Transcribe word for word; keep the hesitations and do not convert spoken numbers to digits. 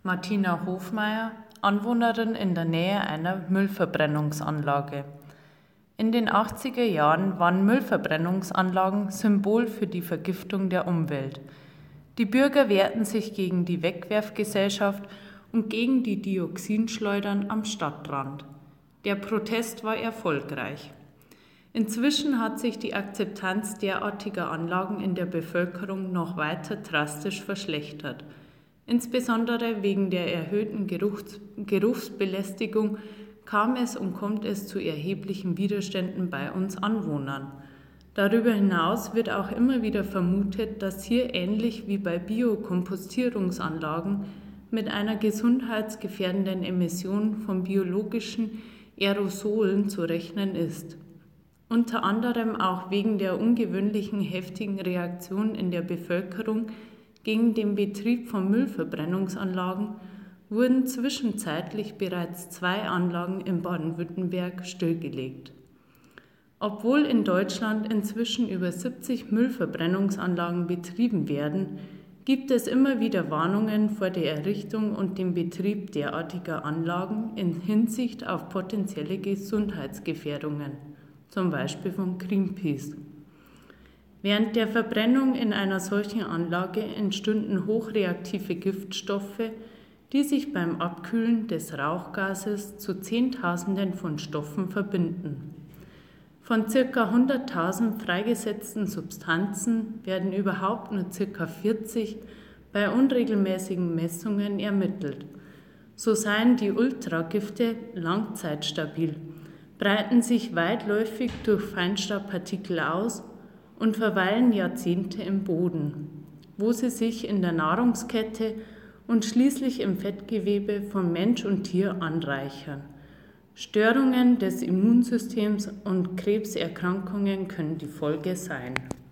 Martina Hofmeier, Anwohnerin in der Nähe einer Müllverbrennungsanlage. In den achtziger Jahren waren Müllverbrennungsanlagen Symbol für die Vergiftung der Umwelt. Die Bürger wehrten sich gegen die Wegwerfgesellschaft und gegen die Dioxinschleudern am Stadtrand. Der Protest war erfolgreich. Inzwischen hat sich die Akzeptanz derartiger Anlagen in der Bevölkerung noch weiter drastisch verschlechtert. Insbesondere wegen der erhöhten Geruchs- Geruchsbelästigung kam es und kommt es zu erheblichen Widerständen bei uns Anwohnern. Darüber hinaus wird auch immer wieder vermutet, dass hier ähnlich wie bei Biokompostierungsanlagen mit einer gesundheitsgefährdenden Emission von biologischen Aerosolen zu rechnen ist. Unter anderem auch wegen der ungewöhnlichen heftigen Reaktion in der Bevölkerung gegen den Betrieb von Müllverbrennungsanlagen wurden zwischenzeitlich bereits zwei Anlagen in Baden-Württemberg stillgelegt. Obwohl in Deutschland inzwischen über siebzig Müllverbrennungsanlagen betrieben werden, gibt es immer wieder Warnungen vor der Errichtung und dem Betrieb derartiger Anlagen in Hinsicht auf potenzielle Gesundheitsgefährdungen, zum Beispiel von Greenpeace. Während der Verbrennung in einer solchen Anlage entstünden hochreaktive Giftstoffe, die sich beim Abkühlen des Rauchgases zu Zehntausenden von Stoffen verbinden. Von ca. hunderttausend freigesetzten Substanzen werden überhaupt nur ca. vierzig bei unregelmäßigen Messungen ermittelt. So seien die Ultragifte langzeitstabil, breiten sich weitläufig durch Feinstaubpartikel aus und verweilen Jahrzehnte im Boden, wo sie sich in der Nahrungskette und schließlich im Fettgewebe von Mensch und Tier anreichern. Störungen des Immunsystems und Krebserkrankungen können die Folge sein.